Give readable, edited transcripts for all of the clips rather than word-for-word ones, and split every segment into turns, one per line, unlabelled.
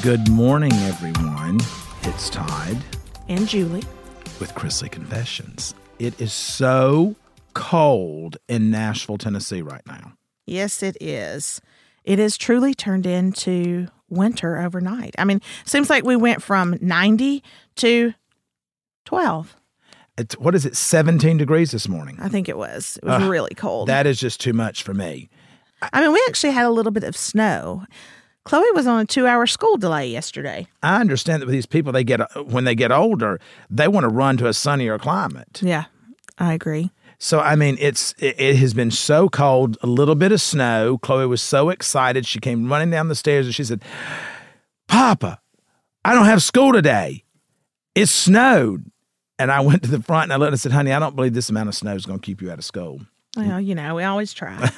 Good morning, everyone. It's Todd.
And Julie.
With Chrisley Confessions. It is so cold in Nashville, Tennessee right now.
Yes, it is. It has truly turned into winter overnight. I mean, seems like we went from 90 to 12.
What is it, 17 degrees this morning?
I think it was. It was really cold.
That is just too much for me.
I mean, we actually had a little bit of snow. Chloe was on a 2-hour school delay yesterday.
I understand that with these people, when they get older, they want to run to a sunnier climate.
Yeah, I agree.
So, I mean, it has been so cold, a little bit of snow. Chloe was so excited. She came running down the stairs and she said, "Papa, I don't have school today. It snowed." And I went to the front and I looked and said, "Honey, I don't believe this amount of snow is going to keep you out of school."
Well, you know, we always try.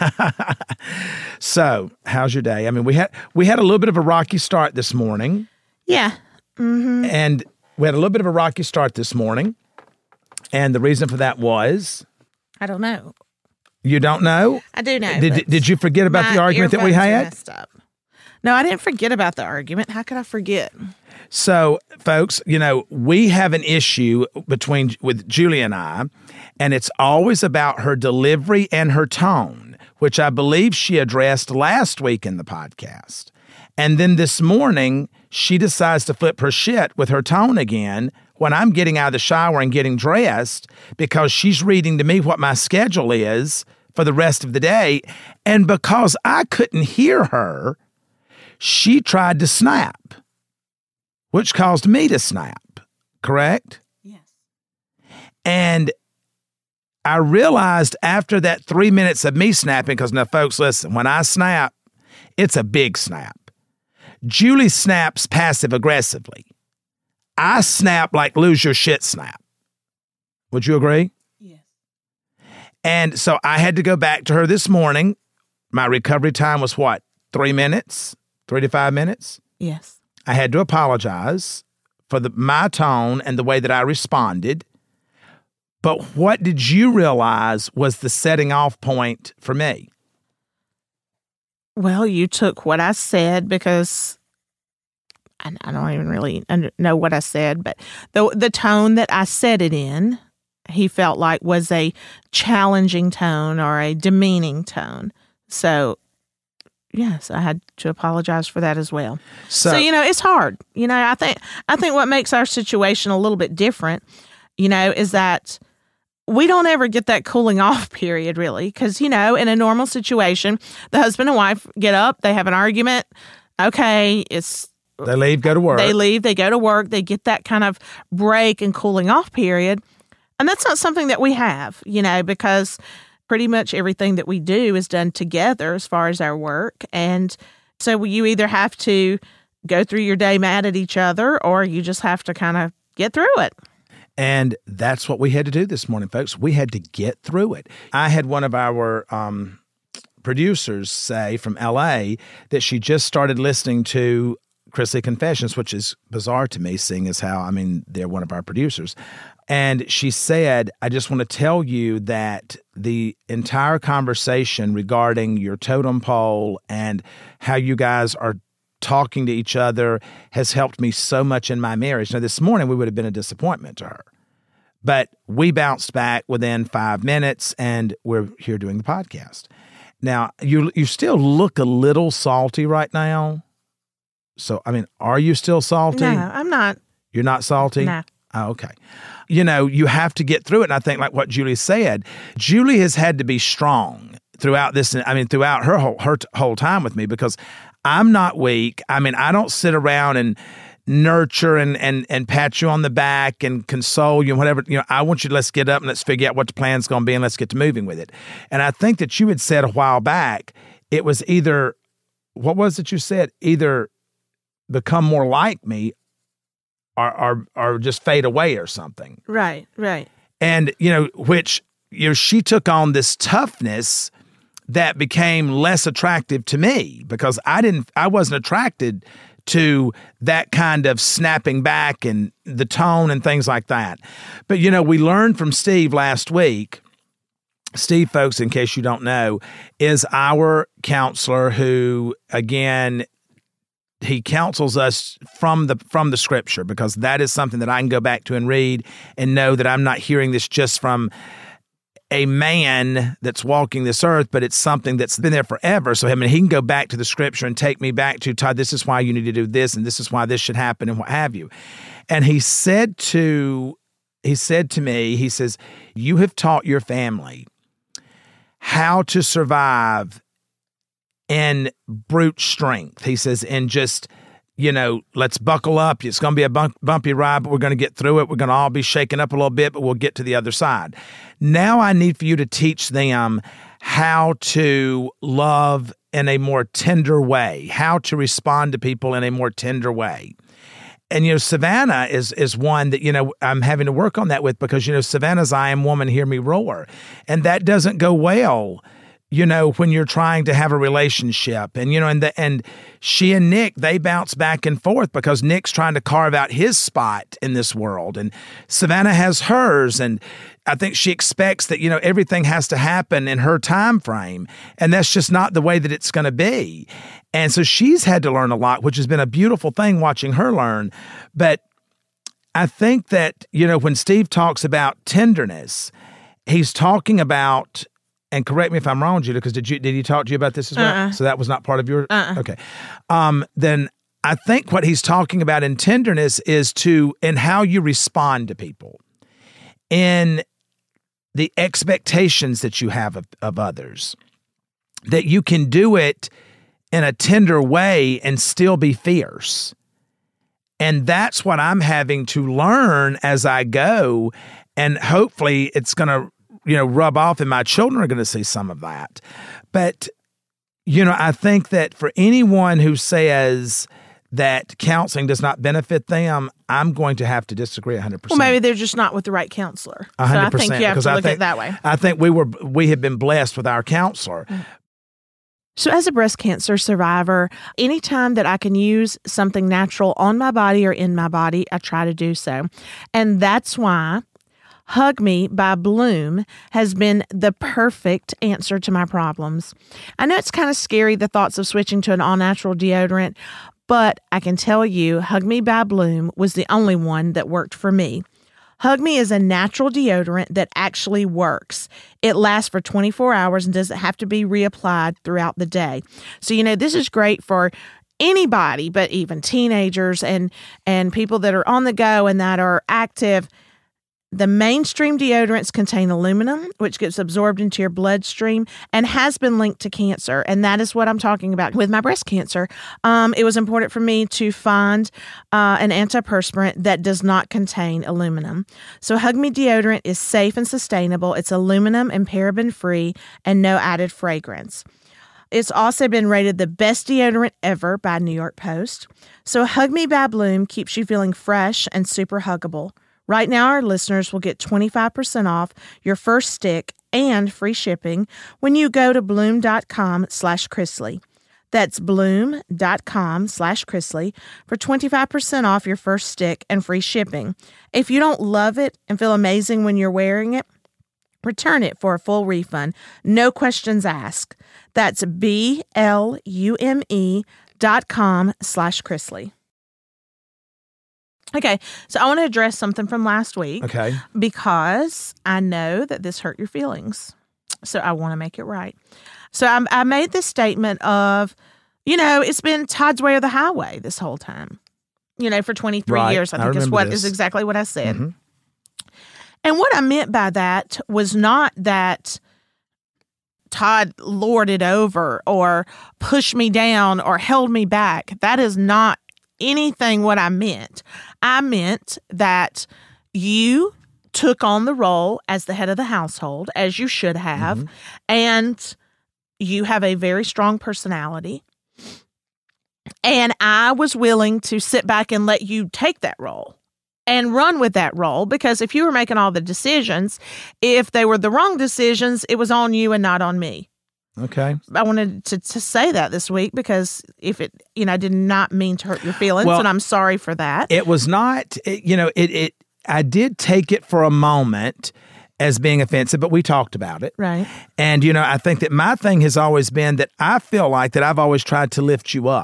So, how's your day? I mean, we had a little bit of a rocky start this morning.
Yeah. Mm-hmm.
And we had a little bit of a rocky start this morning. And the reason for that was?
I don't know.
You don't know?
I do know.
Did you forget about the argument that we had?
Messed up. No, I didn't forget about the argument. How could I forget?
So, folks, you know, we have an issue with Julie and I, and it's always about her delivery and her tone, which I believe she addressed last week in the podcast. And then this morning, she decides to flip her shit with her tone again when I'm getting out of the shower and getting dressed because she's reading to me what my schedule is for the rest of the day. And because I couldn't hear her, she tried to snap, which caused me to snap, correct?
Yes.
And I realized after that 3 minutes of me snapping, because now, folks, listen, when I snap, it's a big snap. Julie snaps passive-aggressively. I snap like lose your shit snap. Would you agree?
Yes.
And so I had to go back to her this morning. My recovery time was what, 3 minutes? 3 to 5 minutes?
Yes.
I had to apologize for my tone and the way that I responded. But what did you realize was the setting off point for me?
Well, you took what I said because I don't even really know what I said, but the tone that I said it in, he felt like was a challenging tone or a demeaning tone. So, yes, I had to apologize for that as well. So, you know, it's hard. You know, I think what makes our situation a little bit different, you know, is that we don't ever get that cooling off period, really, because, you know, in a normal situation, the husband and wife get up, they have an argument. Okay,
they leave, go to work.
They leave, they go to work. They get that kind of break and cooling off period. And that's not something that we have, you know, because pretty much everything that we do is done together as far as our work. And so you either have to go through your day mad at each other or you just have to kind of get through it.
And that's what we had to do this morning, folks. We had to get through it. I had one of our producers say from L.A. that she just started listening to Chrisley Confessions, which is bizarre to me, seeing as how, I mean, they're one of our producers. And she said, "I just want to tell you that the entire conversation regarding your totem pole and how you guys are talking to each other has helped me so much in my marriage." Now, this morning, we would have been a disappointment to her. But we bounced back within 5 minutes, and we're here doing the podcast. Now, you still look a little salty right now. So, I mean, are you still salty?
No, I'm not.
You're not salty?
No.
Oh, okay. You know, you have to get through it. And I think like what Julie said, Julie has had to be strong throughout this. I mean, throughout her whole time with me, because I'm not weak. I mean, I don't sit around and nurture and pat you on the back and console you and whatever. You know, I want you to let's get up and let's figure out what the plan's going to be and let's get to moving with it. And I think that you had said a while back, it was either, what was it you said? Either become more like me or just fade away or something.
Right, right.
And, you know, which, you know, she took on this toughness that became less attractive to me because I wasn't attracted to that kind of snapping back and the tone and things like that. But, you know, we learned from Steve last week. Steve, folks, in case you don't know, is our counselor who, again, he counsels us from the scripture, because that is something that I can go back to and read and know that I'm not hearing this just from a man that's walking this earth, but it's something that's been there forever. So he can go back to the scripture and take me back to, Todd, this is why you need to do this, and this is why this should happen, and what have you. And he said to me, he says, you have taught your family how to survive in brute strength. He says, and just, let's buckle up. It's going to be a bumpy ride, but we're going to get through it. We're going to all be shaken up a little bit, but we'll get to the other side. Now I need for you to teach them how to love in a more tender way, how to respond to people in a more tender way. And, Savannah is one that, I'm having to work on that with, because, Savannah's I am woman, hear me roar. And that doesn't go well, when you're trying to have a relationship. And, and she and Nick, they bounce back and forth, because Nick's trying to carve out his spot in this world. And Savannah has hers. And I think she expects that, everything has to happen in her time frame. And that's just not the way that it's going to be. And so she's had to learn a lot, which has been a beautiful thing watching her learn. But I think that, when Steve talks about tenderness, he's talking about, and correct me if I'm wrong, Judah, because did he talk to you about this as well? So that was not part of your, okay. Then I think what he's talking about in tenderness is in how you respond to people, in the expectations that you have of others, that you can do it in a tender way and still be fierce. And that's what I'm having to learn as I go. And hopefully it's going to, rub off, and my children are going to see some of that. But, I think that for anyone who says that counseling does not benefit them, I'm going to have to disagree 100%.
Well, maybe they're just not with the right counselor.
100%.
So I think you have to look at it that way.
I think we have been blessed with our counselor.
So as a breast cancer survivor, anytime that I can use something natural on my body or in my body, I try to do so. And that's why Hug Me by Bloom has been the perfect answer to my problems. I know it's kind of scary, the thoughts of switching to an all-natural deodorant, but I can tell you Hug Me by Bloom was the only one that worked for me. Hug Me is a natural deodorant that actually works. It lasts for 24 hours and doesn't have to be reapplied throughout the day. So, this is great for anybody, but even teenagers and people that are on the go and that are active. The mainstream deodorants contain aluminum, which gets absorbed into your bloodstream and has been linked to cancer. And that is what I'm talking about with my breast cancer. It was important for me to find an antiperspirant that does not contain aluminum. So Hug Me deodorant is safe and sustainable. It's aluminum and paraben free and no added fragrance. It's also been rated the best deodorant ever by New York Post. So Hug Me by Bloom keeps you feeling fresh and super huggable. Right now, our listeners will get 25% off your first stick and free shipping when you go to bloom.com/Chrisley. That's bloom.com/Chrisley for 25% off your first stick and free shipping. If you don't love it and feel amazing when you're wearing it, return it for a full refund. No questions asked. That's BLUME.com/Chrisley. Okay, so I want to address something from last week.
Okay.
Because I know that this hurt your feelings. So I want to make it right. So I made this statement of, it's been Todd's way or the highway this whole time. For 23 years, I think is exactly what I said. Mm-hmm. And what I meant by that was not that Todd lorded over or pushed me down or held me back. That is not anything what I meant. I meant that you took on the role as the head of the household, as you should have, and you have a very strong personality. And I was willing to sit back and let you take that role and run with that role, because if you were making all the decisions, if they were the wrong decisions, it was on you and not on me.
Okay.
I wanted to say that this week, because if it, I did not mean to hurt your feelings, and I'm sorry for that.
It was not, I did take it for a moment as being offensive, but we talked about it.
Right.
And, I think that my thing has always been that I feel like that I've always tried to lift you up.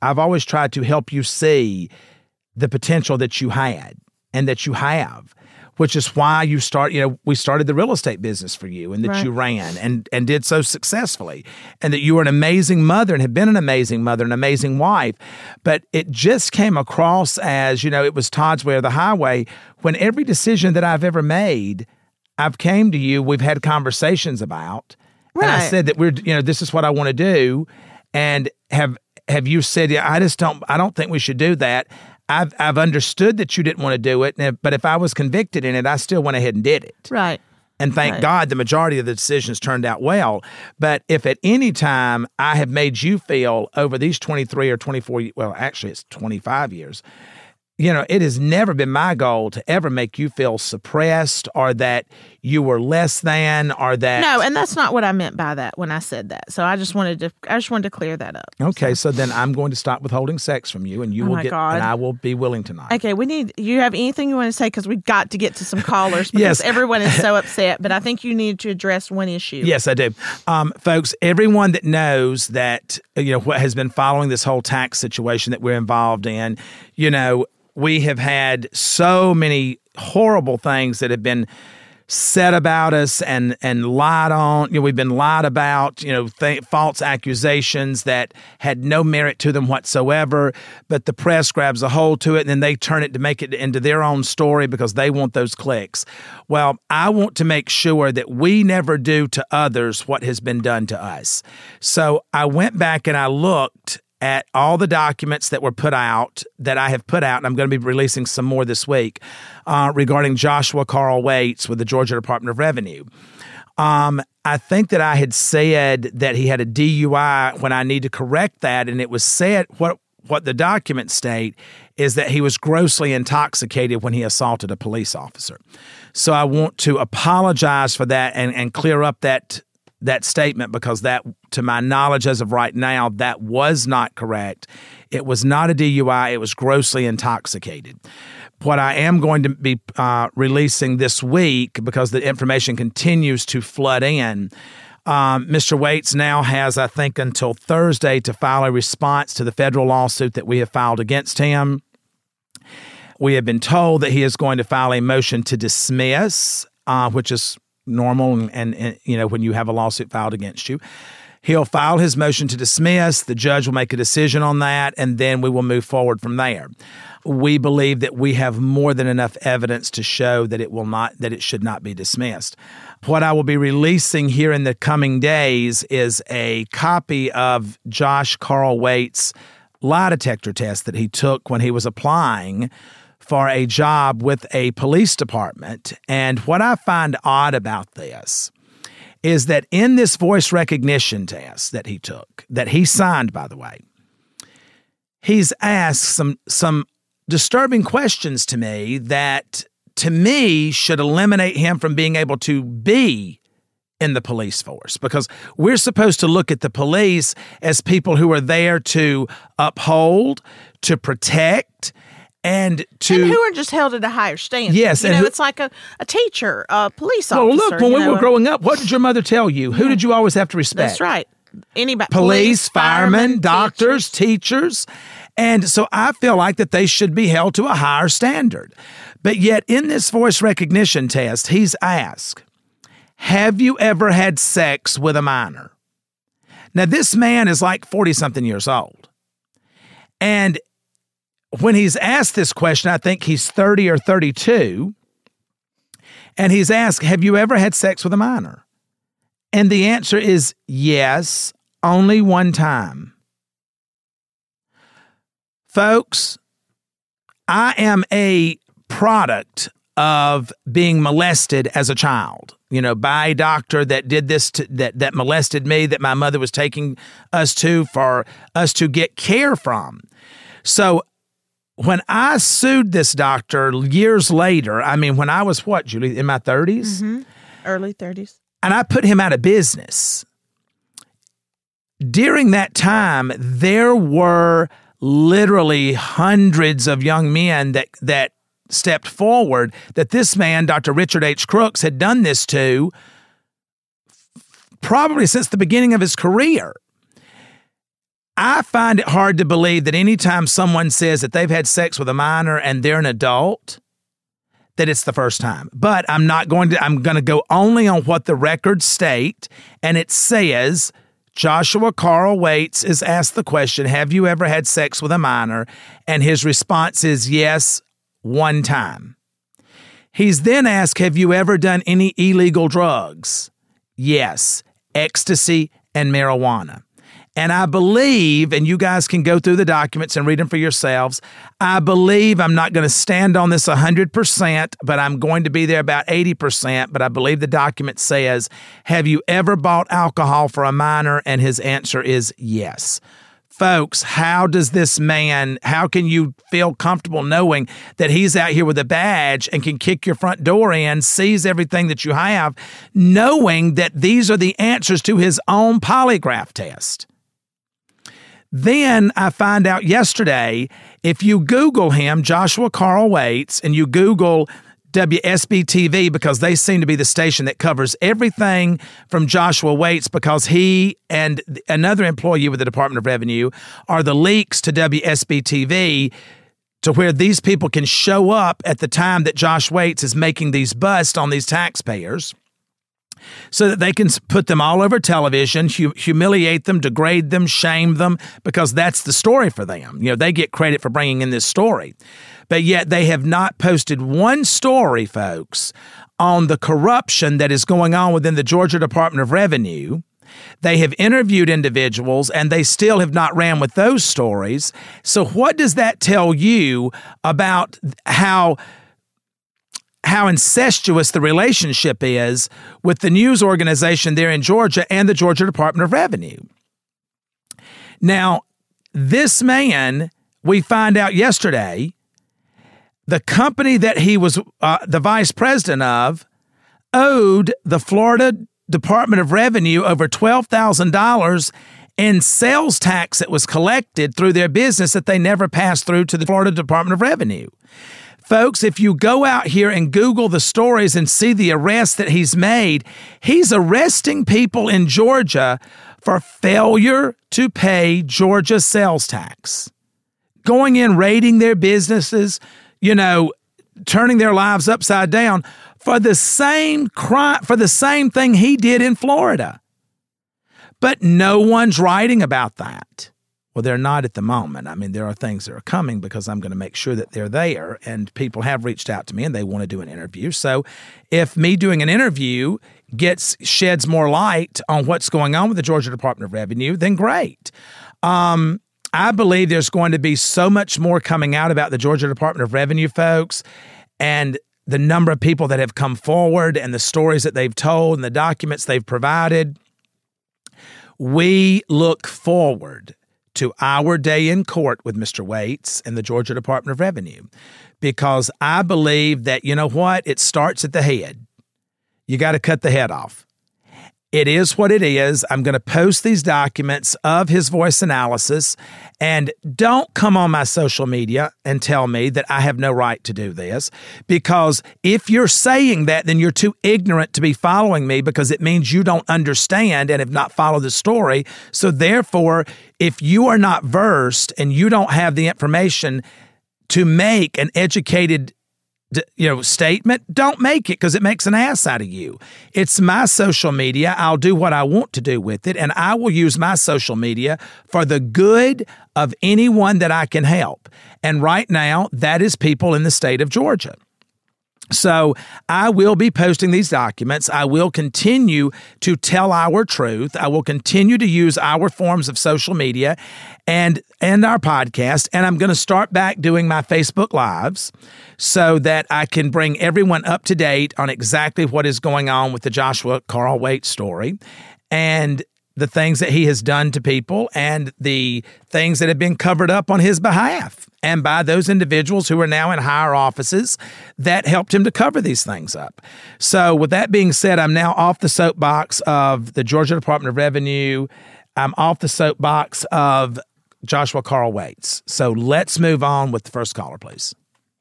I've always tried to help you see the potential that you had and that you have, which is why we started the real estate business for you, and that you ran and did so successfully, and that you were an amazing mother and have been an amazing mother, an amazing wife. But it just came across as, it was Todd's way or the highway. When every decision that I've ever made, I've came to you, we've had conversations about, and I said that this is what I want to do. And have you said, I don't think we should do that. I've understood that you didn't want to do it, but if I was convicted in it, I still went ahead and did it.
Right.
And thank God the majority of the decisions turned out well. But if at any time I have made you feel over these 23 or 24, well, actually it's 25 years, it has never been my goal to ever make you feel suppressed or that you were less than or that.
No, and that's not what I meant by that when I said that. So I just wanted to clear that up.
Okay, so then I'm going to stop withholding sex from you, and you will get,
God.
and I will be willing tonight.
Okay, you have anything you want to say? Because we got to get to some callers because everyone is so upset, but I think you need to address one issue.
Yes, I do. Folks, everyone that knows that, what has been following this whole tax situation that we're involved in, we have had so many horrible things that have been said about us and lied on. We've been lied about, false accusations that had no merit to them whatsoever, but the press grabs a hold to it and then they turn it to make it into their own story because they want those clicks. Well, I want to make sure that we never do to others what has been done to us. So I went back and I looked at all the documents that were put out, that I have put out, and I'm going to be releasing some more this week, regarding Joshua Carl Waits with the Georgia Department of Revenue. I think that I had said that he had a DUI when I need to correct that, and it was said, what the documents state is that he was grossly intoxicated when he assaulted a police officer. So I want to apologize for that and clear up that statement, because that, to my knowledge as of right now, that was not correct. It was not a DUI. It was grossly intoxicated. What I am going to be releasing this week, because the information continues to flood in, Mr. Waits now has, I think, until Thursday to file a response to the federal lawsuit that we have filed against him. We have been told that he is going to file a motion to dismiss, which is normal, and when you have a lawsuit filed against you. He'll file his motion to dismiss. The judge will make a decision on that, and then we will move forward from there. We believe that we have more than enough evidence to show that it should not be dismissed. What I will be releasing here in the coming days is a copy of Josh Carl Waits' lie detector test that he took when he was applying for a job with a police department. And what I find odd about this is that in this voice recognition test that he took, that he signed, by the way, he's asked some disturbing questions to me that, to me, should eliminate him from being able to be in the police force, because we're supposed to look at the police as people who are there to uphold, to protect, and who
are just held at a higher standard.
Yes.
It's like a teacher, a police officer.
Well, look, when we were growing up, what did your mother tell you? Who did you always have to respect?
That's right. Anybody.
Police, firemen, doctors, teachers. And so I feel like that they should be held to a higher standard. But yet in this voice recognition test, he's asked, have you ever had sex with a minor? Now, this man is like 40-something years old. And when he's asked this question, I think he's 30 or 32, and he's asked, have you ever had sex with a minor? And the answer is yes, only one time. Folks, I am a product of being molested as a child, by a doctor that did this, that molested me, that my mother was taking us to for us to get care from. So when I sued this doctor years later, when I was Julie, in my 30s?
Mm-hmm. Early 30s.
And I put him out of business. During that time, there were literally hundreds of young men that stepped forward that this man, Dr. Richard H. Crooks, had done this to probably since the beginning of his career. I find it hard to believe that anytime someone says that they've had sex with a minor and they're an adult, that it's the first time. But I'm going to go only on what the records state, and it says Joshua Carl Waits is asked the question, have you ever had sex with a minor? And his response is yes, one time. He's then asked, have you ever done any illegal drugs? Yes, ecstasy and marijuana. And I believe, and you guys can go through the documents and read them for yourselves, I believe, I'm not going to stand on this 100%, but I'm going to be there about 80%, but I believe the document says, have you ever bought alcohol for a minor? And his answer is yes. Folks, how can you feel comfortable knowing that he's out here with a badge and can kick your front door in, seize everything that you have, knowing that these are the answers to his own polygraph test? Then I find out yesterday, if you Google him, Joshua Carl Waits, and you Google WSB TV, because they seem to be the station that covers everything from Joshua Waits, because he and another employee with the Department of Revenue are the leaks to WSB TV, to where these people can show up at the time that Josh Waits is making these busts on these taxpayers, so that they can put them all over television, humiliate them, degrade them, shame them, because that's the story for them. They get credit for bringing in this story. But yet they have not posted one story, folks, on the corruption that is going on within the Georgia Department of Revenue. They have interviewed individuals, and they still have not ran with those stories. So what does that tell you about how incestuous the relationship is with the news organization there in Georgia and the Georgia Department of Revenue? Now, this man, we find out yesterday, the company that he was the vice president of owed the Florida Department of Revenue over $12,000 in sales tax that was collected through their business that they never passed through to the Florida Department of Revenue. Folks, if you go out here and Google the stories and see the arrests that he's made, he's arresting people in Georgia for failure to pay Georgia sales tax. Going in, raiding their businesses, turning their lives upside down for the same crime, for the same thing he did in Florida. But no one's writing about that. Well, they're not at the moment. I mean, there are things that are coming, because I'm going to make sure that they're there, and people have reached out to me and they want to do an interview. So if me doing an interview sheds more light on what's going on with the Georgia Department of Revenue, then great. I believe there's going to be so much more coming out about the Georgia Department of Revenue, folks, and the number of people that have come forward and the stories that they've told and the documents they've provided. We look forward to our day in court with Mr. Waits and the Georgia Department of Revenue, because I believe that, it starts at the head. You got to cut the head off. It is what it is. I'm going to post these documents of his voice analysis, and don't come on my social media and tell me that I have no right to do this, because if you're saying that, then you're too ignorant to be following me, because it means you don't understand and have not followed the story. So therefore, if you are not versed and you don't have the information to make an educated statement, don't make it, because it makes an ass out of you. It's my social media. I'll do what I want to do with it, and I will use my social media for the good of anyone that I can help. And right now, that is people in the state of Georgia. So I will be posting these documents. I will continue to tell our truth. I will continue to use our forms of social media and our podcast. And I'm going to start back doing my Facebook Lives so that I can bring everyone up to date on exactly what is going on with the Joshua Carl Waits story, and the things that he has done to people, and the things that have been covered up on his behalf and by those individuals who are now in higher offices that helped him to cover these things up. So with that being said, I'm now off the soapbox of the Georgia Department of Revenue. I'm off the soapbox of Joshua Carl Waits. So let's move on with the first caller, please.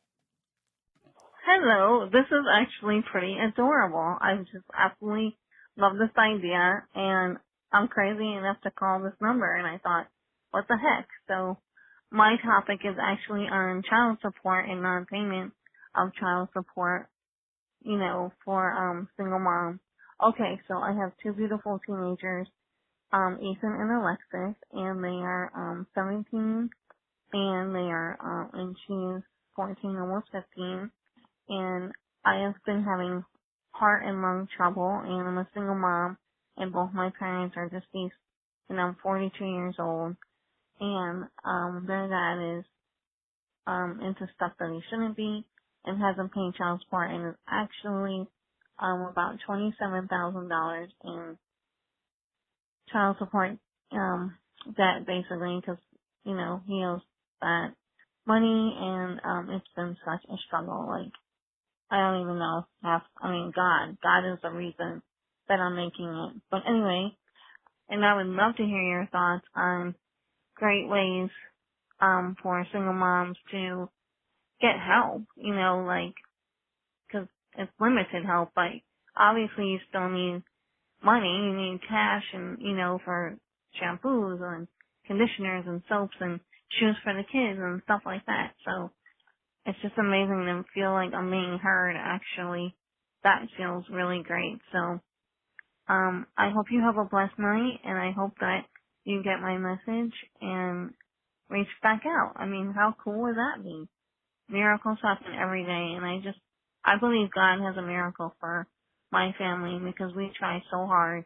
Hello, this is actually pretty adorable. I just absolutely love this idea, and I'm crazy enough to call this number, and I thought, what the heck? So my topic is actually on child support and non-payment of child support, for single moms. Okay, so I have two beautiful teenagers, Ethan and Alexis, and they are 17, and they are and she's 14, almost 15, and I have been having heart and lung trouble, and I'm a single mom, and both my parents are deceased, and I'm 42 years old, and their dad is into stuff that he shouldn't be, and hasn't paid child support, and is actually about $27,000 in child support debt, basically, because he owes that money, and it's been such a struggle. Like, I don't even know God is the reason that I'm making it. But anyway, and I would love to hear your thoughts on great ways for single moms to get help, because it's limited help, but obviously you still need money, you need cash, and, for shampoos and conditioners and soaps and shoes for the kids and stuff like that. So it's just amazing to feel like I'm being heard, actually. That feels really great. So I hope you have a blessed night, and I hope that you get my message and reach back out. I mean, how cool would that be? Miracles happen every day, and I believe God has a miracle for my family because we try so hard.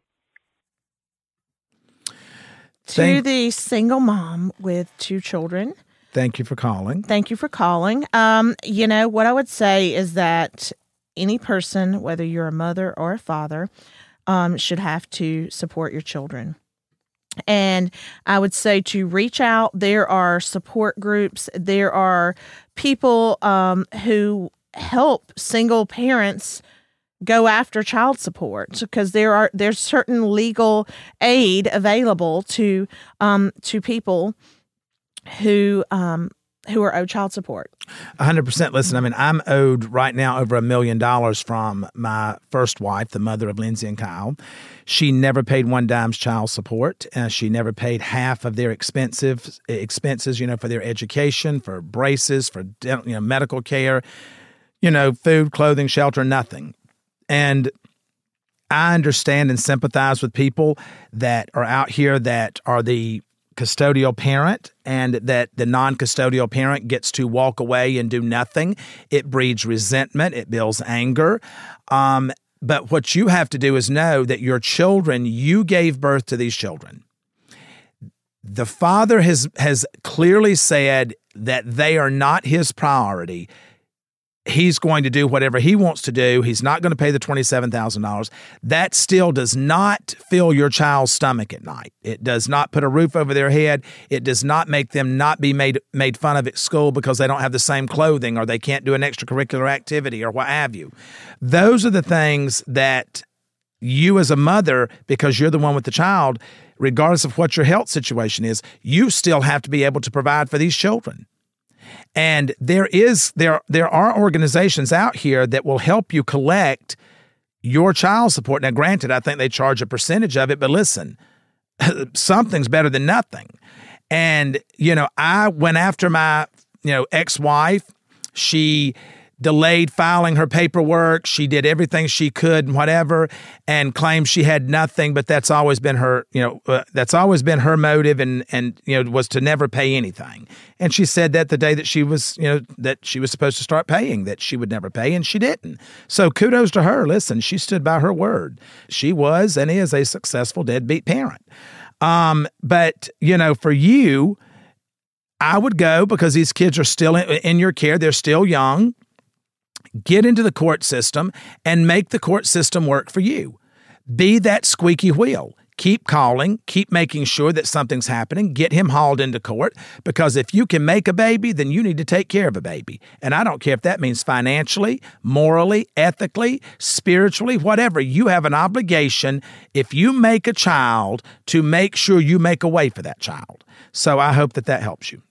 To the single mom with two children,
thank you for calling.
Thank you for calling. What I would say is that any person, whether you're a mother or a father, should have to support your children. And I would say to reach out. There are support groups. There are people who help single parents go after child support, because there's certain legal aid available to people who are owed child support.
100%. Listen, I mean, I'm owed right now over $1 million from my first wife, the mother of Lindsay and Kyle. She never paid one dime's child support. She never paid half of their expenses, for their education, for braces, for medical care, food, clothing, shelter, nothing. And I understand and sympathize with people that are out here that are the custodial parent, and that the non-custodial parent gets to walk away and do nothing. It breeds resentment. It builds anger. But what you have to do is know that your children, you gave birth to these children. The father has clearly said that they are not his priority. He's going to do whatever he wants to do. He's not going to pay the $27,000. That still does not fill your child's stomach at night. It does not put a roof over their head. It does not make them not be made fun of at school because they don't have the same clothing or they can't do an extracurricular activity or what have you. Those are the things that you as a mother, because you're the one with the child, regardless of what your health situation is, you still have to be able to provide for these children. And there are organizations out here that will help you collect your child support. Now, granted, I think they charge a percentage of it, but listen, something's better than nothing. And, I went after my, ex-wife. She delayed filing her paperwork. She did everything she could and whatever, and claimed she had nothing, but that's always been her, that's always been her motive, and was to never pay anything. And she said that the day that she was, that she was supposed to start paying, that she would never pay, and she didn't. So kudos to her. Listen, she stood by her word. She was and is a successful deadbeat parent. But, for you, I would go, because these kids are still in your care. They're still young. Get into the court system and make the court system work for you. Be that squeaky wheel. Keep calling, keep making sure that something's happening, get him hauled into court, because if you can make a baby, then you need to take care of a baby. And I don't care if that means financially, morally, ethically, spiritually, whatever. You have an obligation, if you make a child, to make sure you make a way for that child. So I hope that helps you.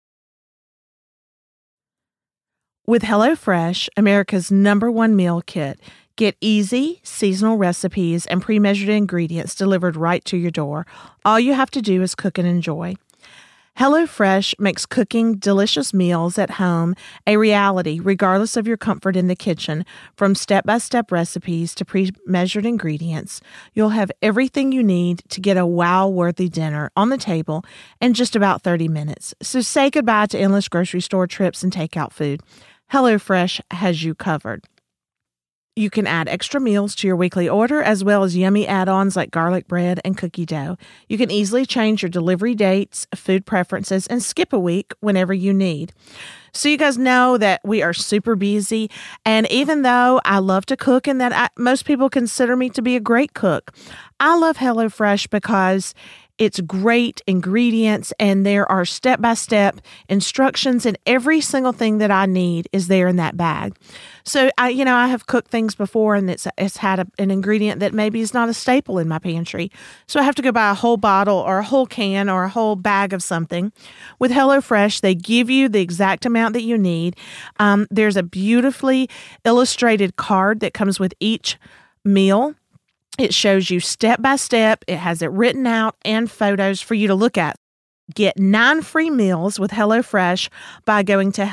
With HelloFresh, America's #1 meal kit, get easy, seasonal recipes and pre-measured ingredients delivered right to your door. All you have to do is cook and enjoy. HelloFresh makes cooking delicious meals at home a reality, regardless of your comfort in the kitchen. From step-by-step recipes to pre-measured ingredients, you'll have everything you need to get a wow-worthy dinner on the table in just about 30 minutes. So say goodbye to endless grocery store trips and takeout food. HelloFresh has you covered. You can add extra meals to your weekly order, as well as yummy add-ons like garlic bread and cookie dough. You can easily change your delivery dates, food preferences, and skip a week whenever you need. So you guys know that we are super busy, and even though I love to cook and that most people consider me to be a great cook, I love HelloFresh because it's great ingredients, and there are step-by-step instructions, and every single thing that I need is there in that bag. So I have cooked things before, and it's had an ingredient that maybe is not a staple in my pantry. So I have to go buy a whole bottle or a whole can or a whole bag of something. With HelloFresh, they give you the exact amount that you need. There's a beautifully illustrated card that comes with each meal. It shows you step by step. It has it written out and photos for you to look at. Get 9 free meals with HelloFresh by going to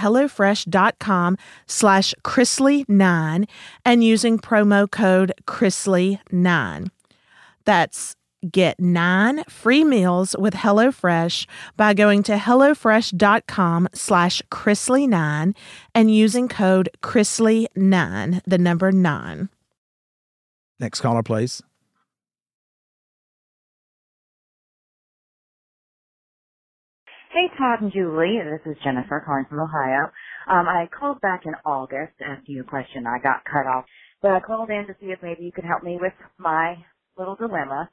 HelloFresh.com/Chrisley9 and using promo code Chrisley9. That's get 9 free meals with HelloFresh by going to HelloFresh.com/Chrisley9 and using code Chrisley9, the number 9.
Next caller, please.
Hey, Todd and Julie. This is Jennifer calling from Ohio. I called back in August to ask you a question. I got cut off, but I called in to see if maybe you could help me with my little dilemma.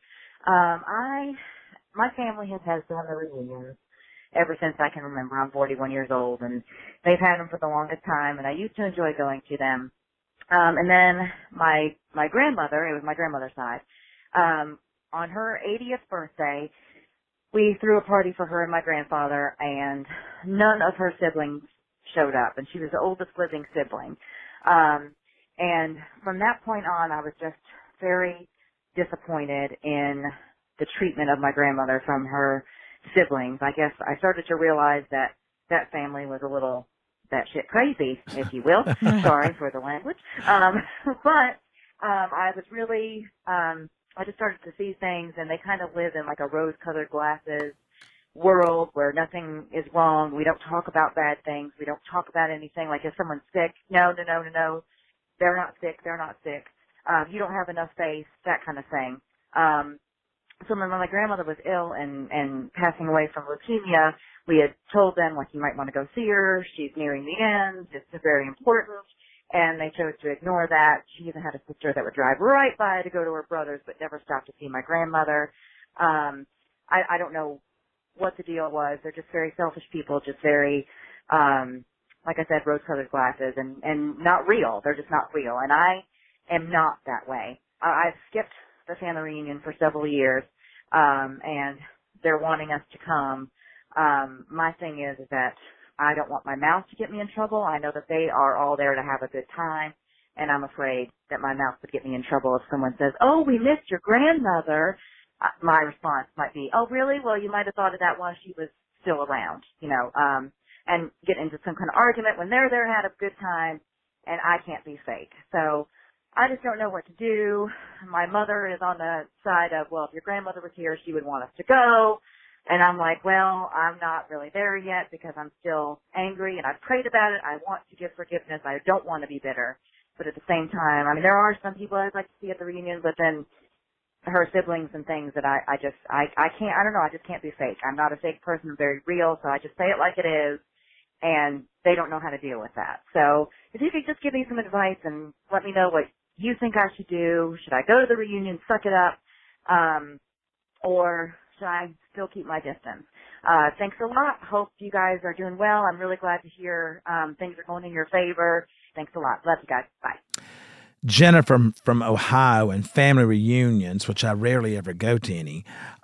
My family has had family reunions ever since I can remember. I'm 41 years old, and they've had them for the longest time, and I used to enjoy going to them. And then my grandmother, it was my grandmother's side, on her 80th birthday, we threw a party for her and my grandfather, and none of her siblings showed up, and she was the oldest living sibling. And from that point on, I was just very disappointed in the treatment of my grandmother from her siblings. I guess I started to realize that that family was a little batshit crazy, if you will. Sorry for the language. But I was really, I just started to see things, and they kind of live in like a rose-colored glasses world where nothing is wrong. We don't talk about bad things. We don't talk about anything like if someone's sick. No. They're not sick. You don't have enough faith, that kind of thing. So when my grandmother was ill and passing away from leukemia, we had told them, like, you might want to go see her. She's nearing the end. It's very important. And they chose to ignore that. She even had a sister that would drive right by to go to her brother's, but never stopped to see my grandmother. I don't know what the deal was. They're just very selfish people, just very, like I said, rose-colored glasses and not real. They're just not real. And I am not that way. I've skipped the family reunion for several years, and they're wanting us to come. My thing is that I don't want my mouth to get me in trouble. I know that they are all there to have a good time, and I'm afraid that my mouth would get me in trouble if someone says, oh, we missed your grandmother. My response might be, oh, really? Well, you might have thought of that while she was still around, and get into some kind of argument when they're there and had a good time, and I can't be fake. So I just don't know what to do. My mother is on the side of, well, if your grandmother was here, she would want us to go. And I'm like, well, I'm not really there yet because I'm still angry, and I've prayed about it. I want to give forgiveness. I don't want to be bitter. But at the same time, I mean, there are some people I'd like to see at the reunion, but then her siblings and things that I can't, I don't know, I just can't be fake. I'm not a fake person. I'm very real, so I just say it like it is, and they don't know how to deal with that. So if you could just give me some advice and let me know what you think I should do. Should I go to the reunion, suck it up, or should I still keep my distance? Thanks a lot. Hope you guys are doing well. I'm really glad to hear things are going in your favor. Thanks a lot. Love you guys. Bye.
Jennifer from Ohio and family reunions, which I rarely ever go to any,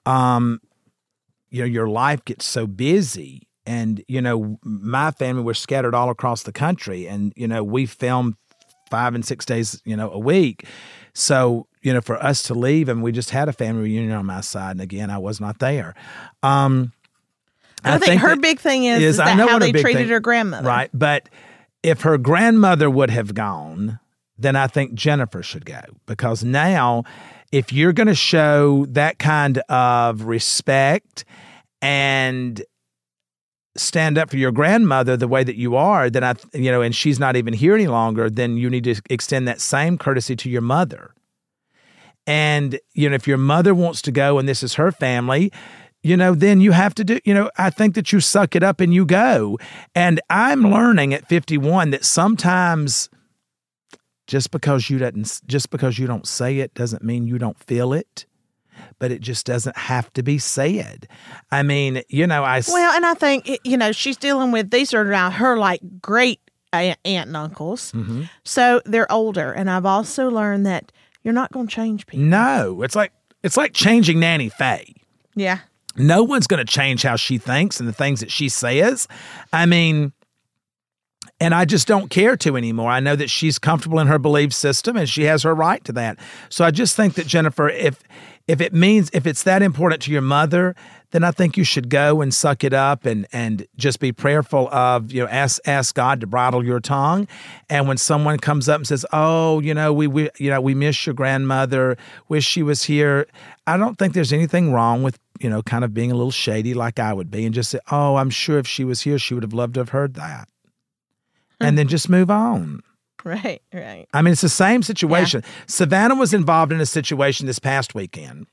your life gets so busy. And, my family, we're scattered all across the country. And, we film 5 and 6 days, a week. So, for us to leave, and we just had a family reunion on my side, and again, I was not there.
I think her big thing is that how they treated her grandmother.
Right. But if her grandmother would have gone, then I think Jennifer should go. Because now, if you're going to show that kind of respect and stand up for your grandmother the way that you are, then and she's not even here any longer, then you need to extend that same courtesy to your mother. And, if your mother wants to go and this is her family, then you have to do, I think that you suck it up and you go. And I'm learning at 51 that sometimes just because you don't say it doesn't mean you don't feel it. But it just doesn't have to be said. I mean, and I think, she's dealing with, these are now her like great aunt and uncles. Mm-hmm. So they're older. And I've also learned that you're not going to change people. No, it's like changing Nanny Faye.
Yeah.
No one's going to change how she thinks and the things that she says. I mean, and I just don't care to anymore. I know that she's comfortable in her belief system and she has her right to that. So I just think that, Jennifer, if it's that important to your mother, then I think you should go and suck it up and just be prayerful of, ask God to bridle your tongue. And when someone comes up and says, "Oh, we miss your grandmother, wish she was here," I don't think there's anything wrong with, kind of being a little shady like I would be and just say, "Oh, I'm sure if she was here, she would have loved to have heard that." And then just move on.
Right.
I mean, it's the same situation. Yeah. Savannah was involved in a situation this past weekend,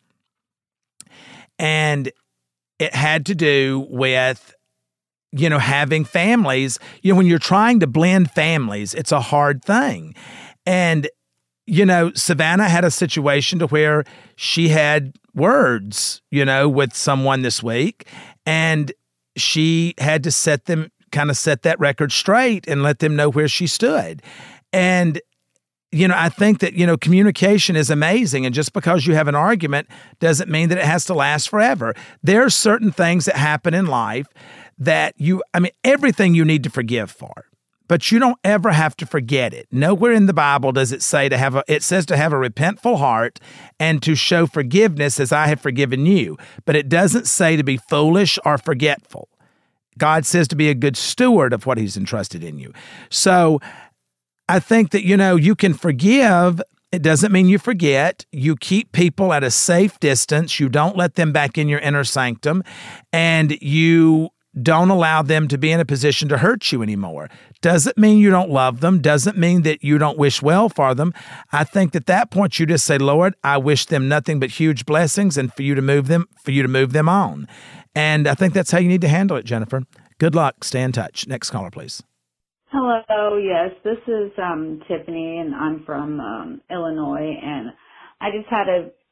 and it had to do with, having families. When you're trying to blend families, it's a hard thing. And, Savannah had a situation to where she had words, with someone this week, and she had to set that record straight and let them know where she stood. And, I think that, communication is amazing. And just because you have an argument doesn't mean that it has to last forever. There are certain things that happen in life that everything you need to forgive for, but you don't ever have to forget it. Nowhere in the Bible does it say it says to have a repentful heart and to show forgiveness as I have forgiven you. But it doesn't say to be foolish or forgetful. God says to be a good steward of what he's entrusted in you. So I think that, you can forgive. It doesn't mean you forget. You keep people at a safe distance. You don't let them back in your inner sanctum, and you don't allow them to be in a position to hurt you anymore. Doesn't mean you don't love them. Doesn't mean that you don't wish well for them. I think at that point you just say, "Lord, I wish them nothing but huge blessings, and for you to move them on." And I think that's how you need to handle it, Jennifer. Good luck. Stay in touch. Next caller, please.
Hello, yes, this is Tiffany, and I'm from Illinois, and I just had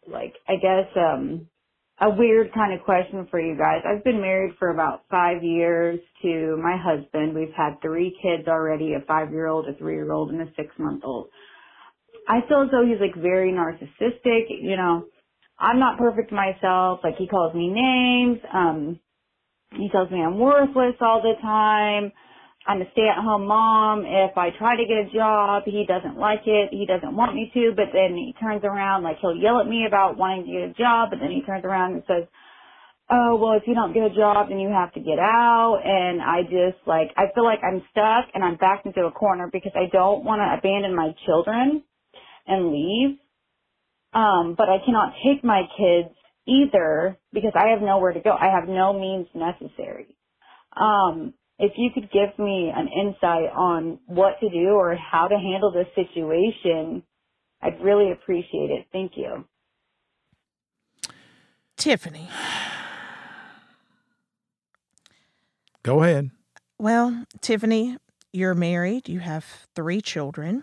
a weird kind of question for you guys. I've been married for about 5 years to my husband. We've had 3 kids already, a 5-year-old, a 3-year-old, and a 6-month-old. I feel as though he's very narcissistic. I'm not perfect myself. He calls me names. He tells me I'm worthless all the time. I'm a stay-at-home mom. If I try to get a job, he doesn't like it. He doesn't want me to, but then he turns around, he'll yell at me about wanting to get a job, but then he turns around and says, "Oh, well, if you don't get a job, then you have to get out." And I just, I feel like I'm stuck and I'm backed into a corner because I don't want to abandon my children and leave. But I cannot take my kids either because I have nowhere to go. I have no means necessary. If you could give me an insight on what to do or how to handle this situation, I'd really appreciate it. Thank you.
Tiffany.
Go ahead.
Well, Tiffany, you're married. You have 3 children.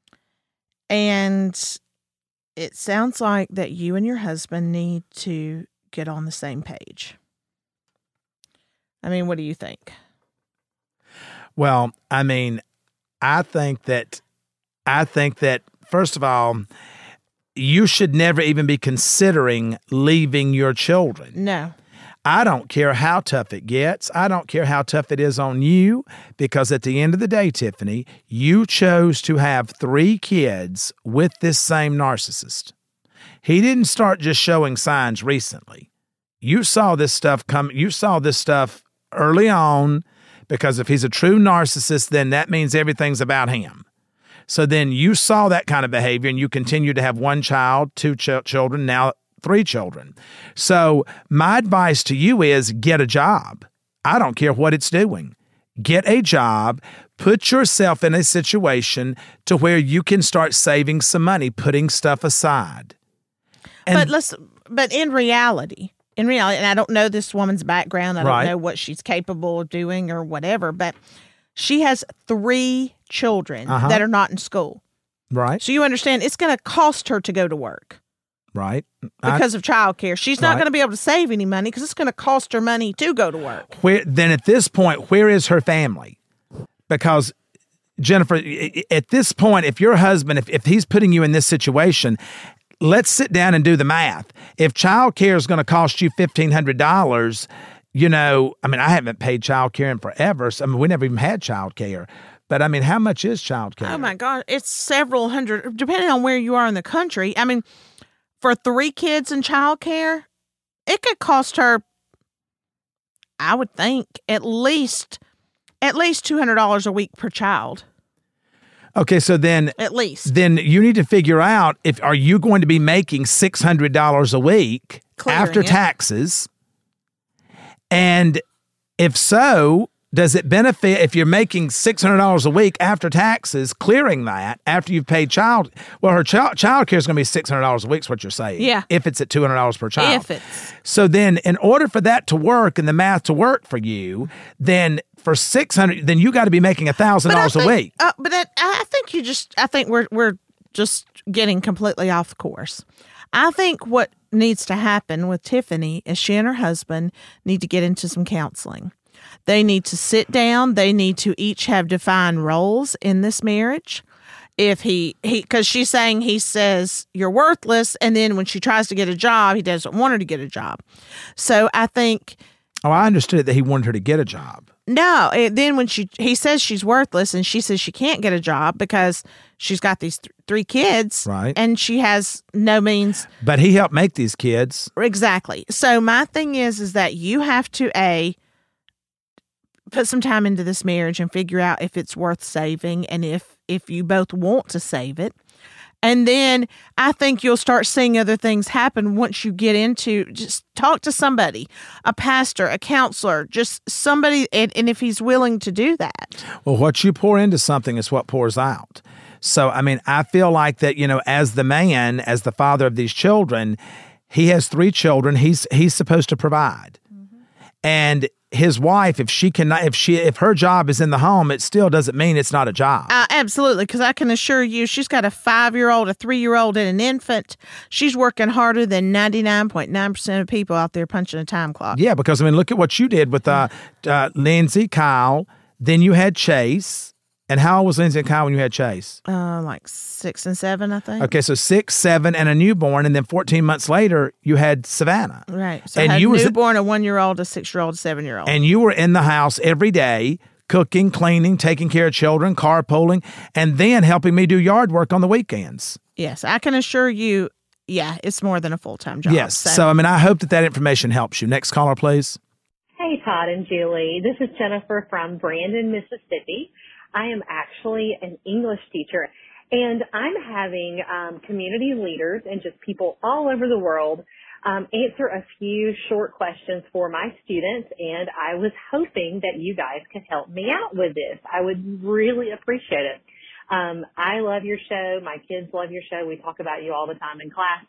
And it sounds like that you and your husband need to get on the same page. What do you think?
Well, I think that first of all, you should never even be considering leaving your children.
No.
I don't care how tough it gets. I don't care how tough it is on you, because at the end of the day, Tiffany, you chose to have 3 kids with this same narcissist. He didn't start just showing signs recently. You saw this stuff come. You saw this stuff early on, because if he's a true narcissist, then that means everything's about him. So then you saw that kind of behavior and you continue to have one child, two children, now 3 children. So my advice to you is get a job. I don't care what it's doing. Get a job, put yourself in a situation to where you can start saving some money, putting stuff aside. And
But in reality, and I don't know this woman's background. I don't
Right.
know what she's capable of doing or whatever, but she has 3 children that are not in school.
Right,
So you understand it's going to cost her to go to work
right.
because of childcare. She's not
Right.
going to be able to save any money because it's going to cost her money to go to work.
Then at this point, where is her family? Because Jennifer, at this point, if your husband, if he's putting you in this situation, let's sit down and do the math. If child care is going to cost you $1,500, I haven't paid child care in forever. So, we never even had child care. But how much is child care?
Oh my God, it's several hundred, depending on where you are in the country. For 3 kids in child care, it could cost her, I would think, at least $200 a week per child.
Okay, so then
At least.
then you need to figure out are you going to be making $600 a week
Clearing
after
it.
taxes? And if so, does it benefit if you're making $600 a week after taxes, clearing that after you've paid her child care is going to be $600 a week is what you're saying.
Yeah.
If it's at $200 per child.
If it's.
So then in order for that to work and the math to work for you, then for $600, then you got to be making $1,000 a week.
I think we're just getting completely off course. I think what needs to happen with Tiffany is she and her husband need to get into some counseling. They need to sit down. They need to each have defined roles in this marriage. If because she's saying he says you're worthless, and then when she tries to get a job, he doesn't want her to get a job. So I think.
Oh, I understood that he wanted her to get a job.
No, then when he says she's worthless and she says she can't get a job because she's got these 3 kids,
Right.
and she has no means.
But he helped make these kids.
Exactly. So my thing is that you have to put some time into this marriage and figure out if it's worth saving and if you both want to save it. And then I think you'll start seeing other things happen once you get into just talk to somebody, a pastor, a counselor, just somebody, and if he's willing to do that.
Well, what you pour into something is what pours out. So, I feel like that, as the man, as the father of these children, he has 3 children. He's supposed to provide. Mm-hmm. And his wife, if her job is in the home, it still doesn't mean it's not a job.
Absolutely, because I can assure you, she's got a 5-year-old, a 3-year-old, and an infant. She's working harder than 99.9% of people out there punching a time clock.
Yeah, because look at what you did with Lindsay, Kyle. Then you had Chase. And how old was Lindsay and Kyle when you had Chase?
Like 6 and 7, I think.
Okay, so 6, 7, and a newborn, and then 14 months later, you had Savannah.
Right. So
And
I had
you
a
was-
newborn, a 1-year-old, a 6-year-old, a 7-year-old.
And you were in the house every day, cooking, cleaning, taking care of children, carpooling, and then helping me do yard work on the weekends.
Yes, I can assure you, it's more than a full-time job.
Yes. So, I hope that information helps you. Next caller, please.
Hey, Todd and Julie. This is Jennifer from Brandon, Mississippi. I am actually an English teacher, and I'm having community leaders and just people all over the world answer a few short questions for my students, and I was hoping that you guys could help me out with this. I would really appreciate it. I love your show. My kids love your show. We talk about you all the time in class.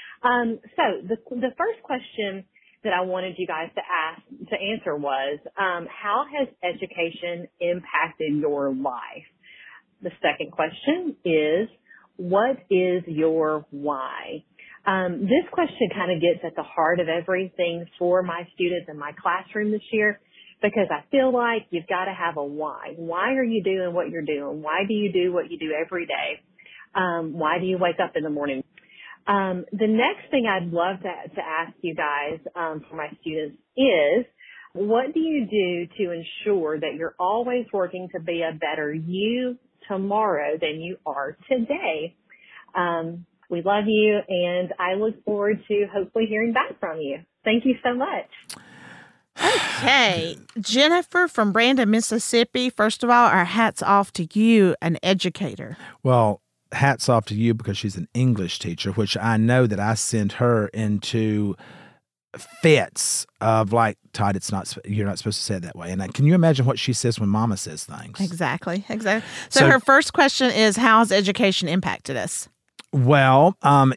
So the first question that I wanted you guys to answer was, how has education impacted your life? The second question is, what is your why? This question kind of gets at the heart of everything for my students in my classroom this year, because I feel like you've got to have a why. Why are you doing what you're doing? Why do you do what you do every day? Why do you wake up in the morning? The next thing I'd love to ask you guys for my students is, what do you do to ensure that you're always working to be a better you tomorrow than you are today? We love you, and I look forward to hopefully hearing back from you. Thank you so much.
Okay, Jennifer from Brandon, Mississippi. First of all, our hats off to you, an educator.
Well, hats off to you because she's an English teacher, which I know that I sent her into fits of like, Todd, you're not supposed to say it that way. And can you imagine what she says when Mama says things?
Exactly. So her first question is, how has education impacted us?
Well,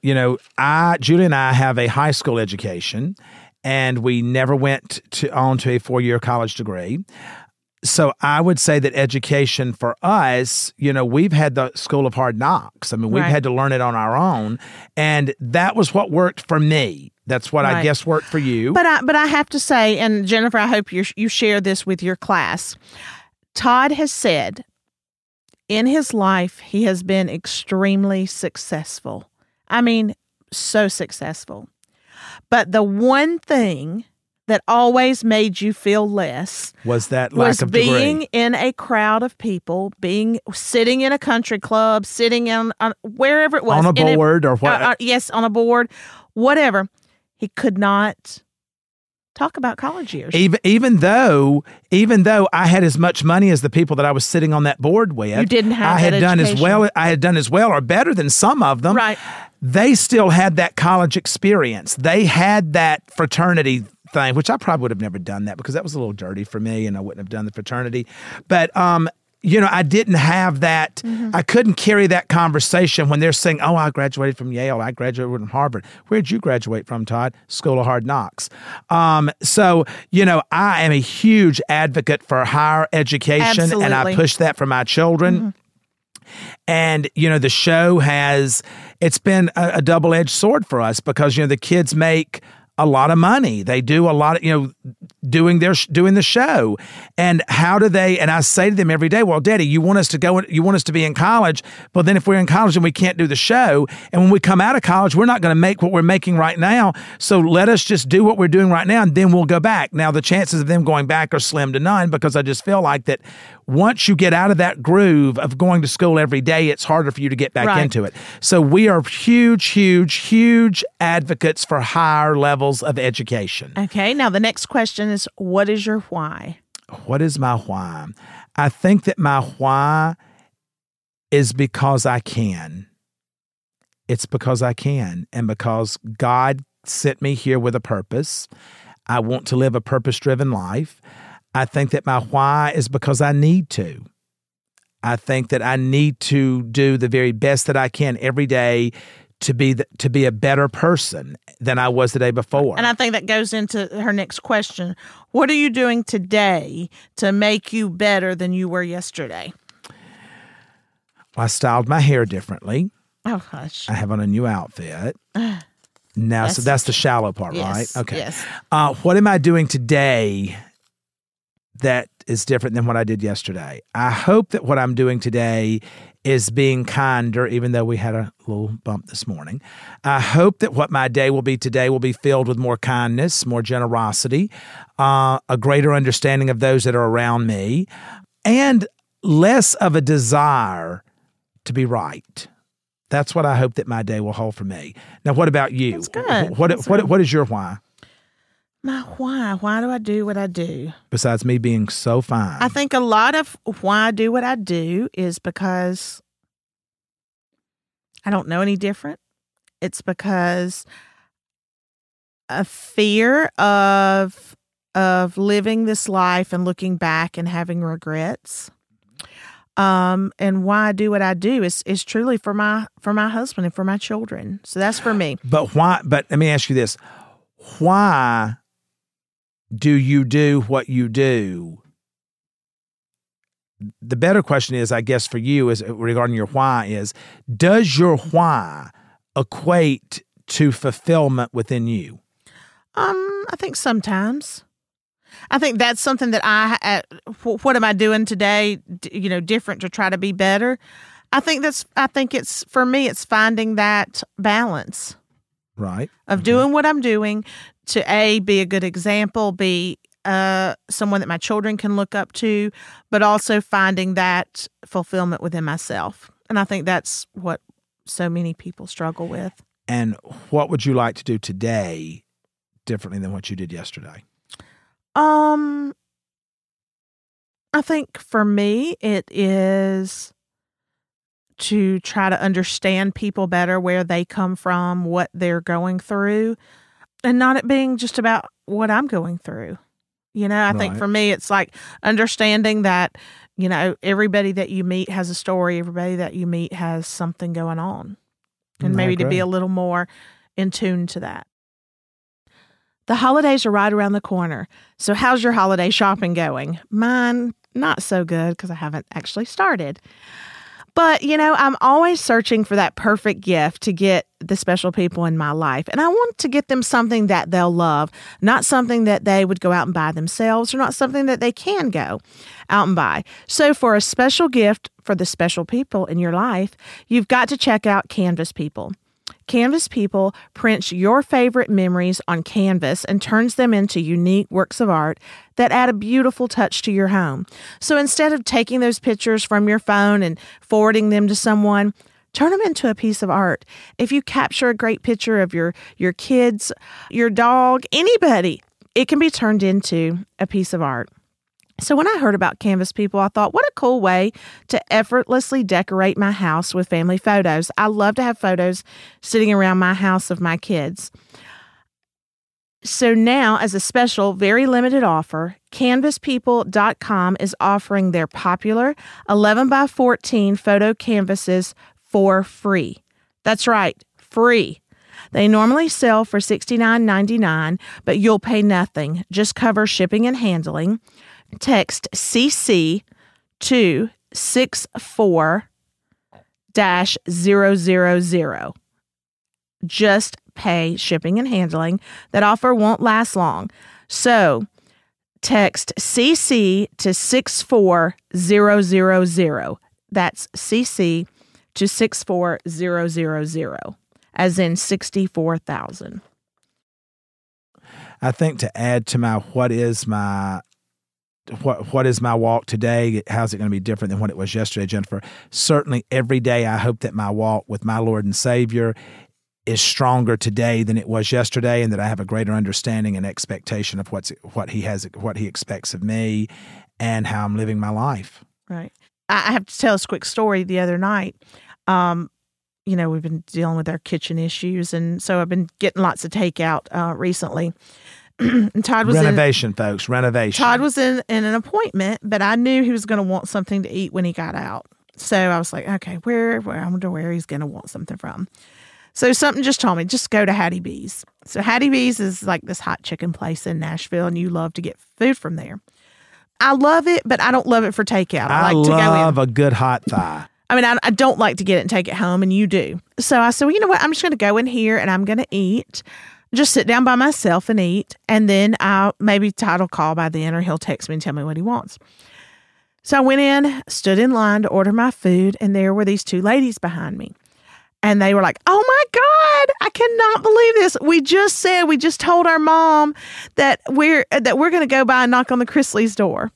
Julie and I have a high school education, and we never went on to a 4-year college degree. So I would say that education for us, we've had the school of hard knocks. I mean, we've had to learn it on our own, and that was what worked for me. That's what I guess worked for you.
But I have to say, and Jennifer, I hope you share this with your class. Todd has said in his life he has been extremely successful. I mean, so successful. But the one thing that always made you feel less
was that lack of degree.
Being in a crowd of people, sitting in a country club, sitting on wherever it was.
On a board or what?
Yes, on a board, whatever. He could not talk about college years.
Even though I had as much money as the people that I was sitting on that board with.
You didn't have
I had done as well or better than some of them.
Right.
They still had that college experience. They had that fraternity thing, which I probably would have never done that because that was a little dirty for me and I wouldn't have done the fraternity. But I didn't have that. I couldn't carry that conversation when they're saying, oh, I graduated from Yale. I graduated from Harvard. Where'd you graduate from, Todd? School of Hard Knocks. So, I am a huge advocate for higher education.
Absolutely.
And I push that for my children. And, the show it's been a double-edged sword for us because, the kids make a lot of money. They do a lot of, doing the show. And how do they, and I say to them every day, well, Daddy, you want us to be in college, but then if we're in college and we can't do the show, and when we come out of college, we're not going to make what we're making right now. So let us just do what we're doing right now and then we'll go back. Now the chances of them going back are slim to none because I just feel like that once you get out of that groove of going to school every day, it's harder for you to get back into it. So we are huge, huge, huge advocates for higher levels of education.
Okay. Now the next question is, what is your why?
What is my why? I think that my why is because I can. It's because I can, and because God sent me here with a purpose. I want to live a purpose-driven life. I think that my why is because I need to. I think that I need to do the very best that I can every day to be a better person than I was the day before.
And I think that goes into her next question. What are you doing today to make you better than you were yesterday?
I styled my hair differently.
Oh, gosh.
I have on a new outfit. Now, so that's the shallow part,
yes,
right? Okay.
Yes.
What am I doing today that is different than what I did yesterday? I hope that what I'm doing today is being kinder, even though we had a little bump this morning. I hope that what my day will be today will be filled with more kindness, more generosity, a greater understanding of those that are around me, and less of a desire to be right. That's what I hope that my day will hold for me. Now, what about you?
That's good.
What is your why?
My why? Why do I do what I do?
Besides me being so fine.
I think a lot of why I do what I do is because I don't know any different. It's because a fear of living this life and looking back and having regrets. And why I do what I do is truly for my husband and for my children. So that's for me.
But why? But let me ask you this: why do you do what you do? The better question is, I guess, for you is regarding your why is: does your why equate to fulfillment within you?
I think sometimes. I think that's something that what am I doing today, different to try to be better? I think it's, for me, it's finding that balance.
Right.
Of doing what I'm doing to A, be a good example, be someone that my children can look up to, but also finding that fulfillment within myself. And I think that's what so many people struggle with.
And what would you like to do today differently than what you did yesterday?
I think for me, it is to try to understand people better, where they come from, what they're going through, and not it being just about what I'm going through. I think for me, it's like understanding that, everybody that you meet has a story. Everybody that you meet has something going on. And maybe to be a little more in tune to that. The holidays are right around the corner. So how's your holiday shopping going? Mine, not so good because I haven't actually started. But, I'm always searching for that perfect gift to get the special people in my life. And I want to get them something that they'll love, not something that they would go out and buy themselves, or not something that they can go out and buy. So for a special gift for the special people in your life, you've got to check out Canvas People. Canvas People prints your favorite memories on canvas and turns them into unique works of art that add a beautiful touch to your home. So instead of taking those pictures from your phone and forwarding them to someone, turn them into a piece of art. If you capture a great picture of your kids, your dog, anybody, it can be turned into a piece of art. So when I heard about Canvas People, I thought, what a cool way to effortlessly decorate my house with family photos. I love to have photos sitting around my house of my kids. So now, as a special, very limited offer, CanvasPeople.com is offering their popular 11x14 photo canvases for free. That's right, free. They normally sell for $69.99, but you'll pay nothing. Just cover shipping and handling. Text CC to 64-000. Just pay shipping and handling. That offer won't last long. So text CC to 64000. That's CC to 64000, as in 64,000.
I think to add to my what is my walk today? How's it going to be different than what it was yesterday, Jennifer? Certainly every day I hope that my walk with my Lord and Savior is stronger today than it was yesterday, and that I have a greater understanding and expectation of what he expects of me and how I'm living my life.
Right. I have to tell a quick story. The other night, we've been dealing with our kitchen issues, and so I've been getting lots of takeout recently. And Todd was
renovation.
Todd was in an appointment, but I knew he was going to want something to eat when he got out. So I was like, okay, where I wonder where he's going to want something from. So something just told me, just go to Hattie B's. So Hattie B's is like this hot chicken place in Nashville, and you love to get food from there. I love it, but I don't love it for takeout. I like to go in.
I love a good hot thigh.
I mean, I don't like to get it and take it home, and you do. So I said, well, you know what? I'm just going to go in here and I'm going to eat. Just sit down by myself and eat. And then maybe Todd will call by then, or he'll text me and tell me what he wants. So I went in, stood in line to order my food, and there were these two ladies behind me. And they were like, oh my God, I cannot believe this. We just told our mom that we're going to go by and knock on the Chrisley's door.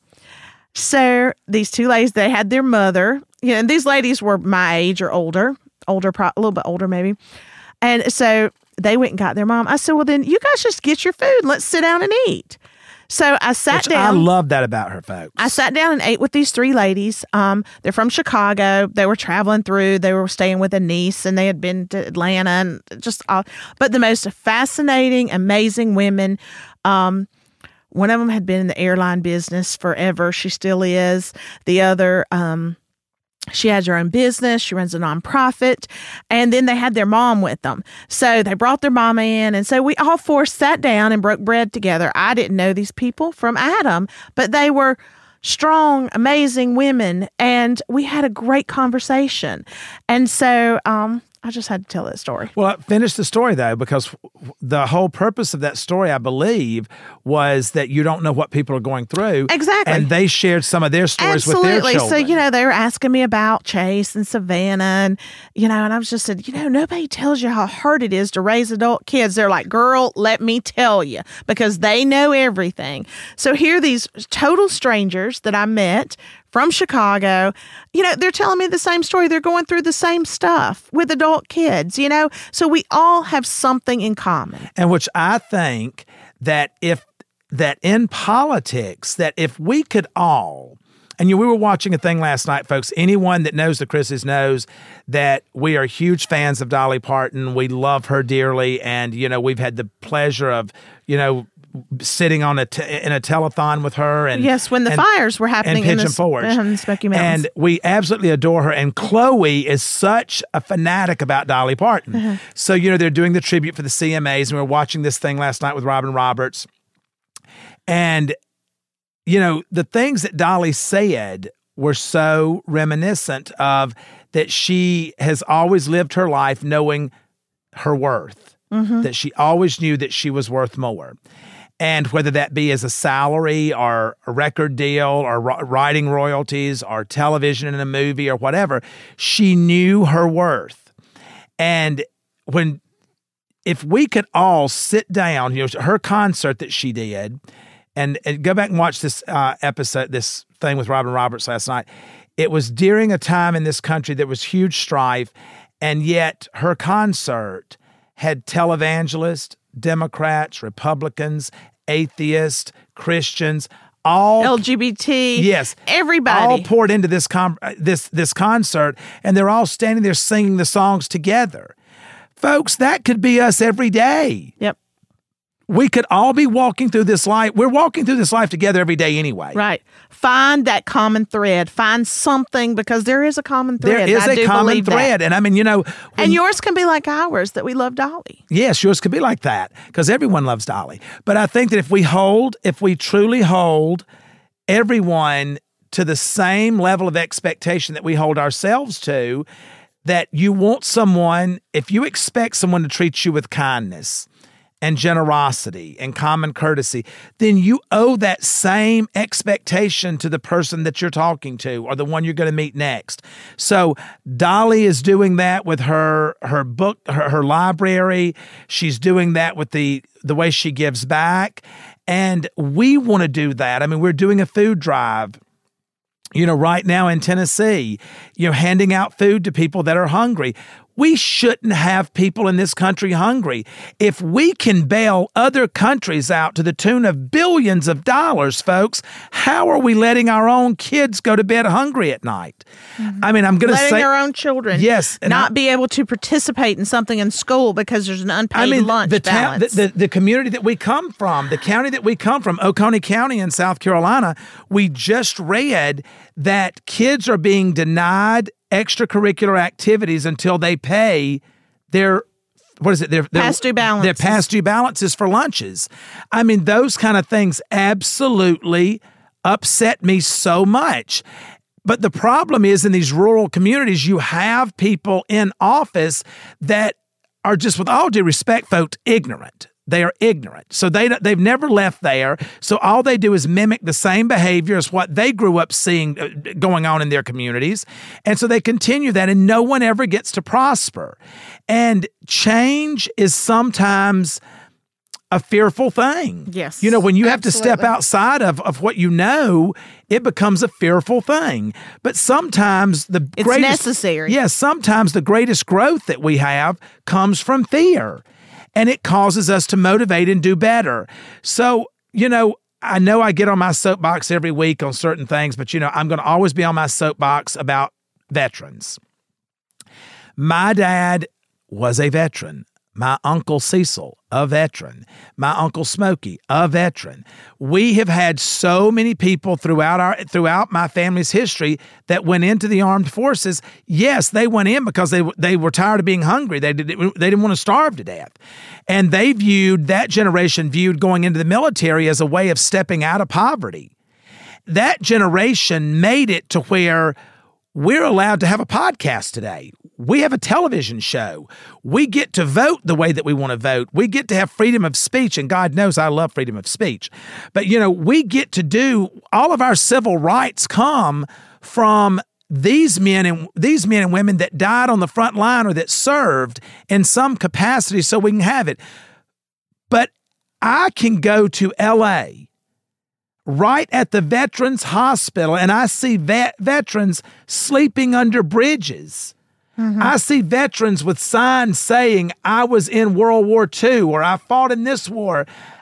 So these two ladies, they had their mother, and these ladies were my age or older, a little bit older maybe. And so they went and got their mom. I said, well, then you guys just get your food. Let's sit down and eat. So I sat down.
I love that about her, folks.
I sat down and ate with these three ladies. They're from Chicago. They were traveling through. They were staying with a niece, and they had been to Atlanta, and just all. But the most fascinating, amazing women. One of them had been in the airline business forever. She still is. The other, she has her own business. She runs a nonprofit. And then they had their mom with them. So they brought their mama in. And so we all four sat down and broke bread together. I didn't know these people from Adam, but they were strong, amazing women. And we had a great conversation. And so I just had to tell that story.
Well, finish the story, though, because the whole purpose of that story, I believe, was that you don't know what people are going through.
Exactly.
And they shared some of their stories with their children.
Absolutely. So, they were asking me about Chase and Savannah, and I was just said, nobody tells you how hard it is to raise adult kids. They're like, girl, let me tell you, because they know everything. So here are these total strangers that I met from Chicago. They're telling me the same story. They're going through the same stuff with adult kids, so we all have something in common.
And which I think that if that in politics, that if we could all, and we were watching a thing last night, folks. Anyone that knows the Chris's knows that we are huge fans of Dolly Parton. We love her dearly, and we've had the pleasure of sitting on in a telethon with her, and
yes, when the fires were happening in the Smoky Mountains,
and we absolutely adore her. And Chloe is such a fanatic about Dolly Parton. So they're doing the tribute for the CMAs, and we were watching this thing last night with Robin Roberts, and the things that Dolly said were so reminiscent of that she has always lived her life knowing her worth, that she always knew that she was worth more. And whether that be as a salary or a record deal or writing royalties or television in a movie or whatever, she knew her worth. And if we could all sit down, her concert that she did, and go back and watch this episode, this thing with Robin Roberts last night. It was during a time in this country that was huge strife, and yet her concert had televangelists, Democrats, Republicans, atheists, Christians, all
LGBT,
yes,
everybody,
all poured into this concert, and they're all standing there singing the songs together. Folks, that could be us every day.
Yep.
We could all be walking through this life. We're walking through this life together every day anyway.
Right. Find that common thread. Find something, because there is a common thread.
There is a common thread. And I mean,
and yours can be like ours, that we love Dolly.
Yes, yours could be like that, because everyone loves Dolly. But I think that if we truly hold everyone to the same level of expectation that we hold ourselves to, that you want someone, if you expect someone to treat you with kindness and generosity and common courtesy, then you owe that same expectation to the person that you're talking to or the one you're going to meet next. So Dolly is doing that with her book, her library. She's doing that with the way she gives back. And we want to do that. I mean, we're doing a food drive, right now in Tennessee, handing out food to people that are hungry. We shouldn't have people in this country hungry. If we can bail other countries out to the tune of billions of dollars, folks, how are we letting our own kids go to bed hungry at night? I mean, I'm going to say...
Letting our own children not be able to participate in something in school because there's an unpaid lunch balance.
The community that we come from, the county that we come from, Oconee County in South Carolina, we just read that kids are being denied extracurricular activities until they pay their
past due balances.
Their past due balances for lunches. I mean, those kind of things absolutely upset me so much. But the problem is, in these rural communities, you have people in office that are, just with all due respect, folks, ignorant. They are ignorant. So they've never left there. So all they do is mimic the same behavior as what they grew up seeing going on in their communities. And so they continue that, and no one ever gets to prosper. And change is sometimes a fearful thing.
Yes.
When you have to step outside of what you know, it becomes a fearful thing. But sometimes it's
necessary.
Yes, sometimes the greatest growth that we have comes from fear. And it causes us to motivate and do better. So, I know I get on my soapbox every week on certain things, but, I'm going to always be on my soapbox about veterans. My dad was a veteran. My Uncle Cecil, a veteran. My Uncle Smokey, a veteran. We have had so many people throughout my family's history that went into the armed forces. Yes, they went in because they were tired of being hungry. They didn't want to starve to death. And that generation viewed going into the military as a way of stepping out of poverty. That generation made it to where we're allowed to have a podcast today. We have a television show. We get to vote the way that we want to vote. We get to have freedom of speech, and God knows I love freedom of speech. But, we get to do all of our civil rights come from these men and women that died on the front line or that served in some capacity so we can have it. But I can go to L.A., right at the Veterans Hospital, and I see veterans sleeping under bridges. Mm-hmm. I see veterans with signs saying, I was in World War II, or I fought in this war.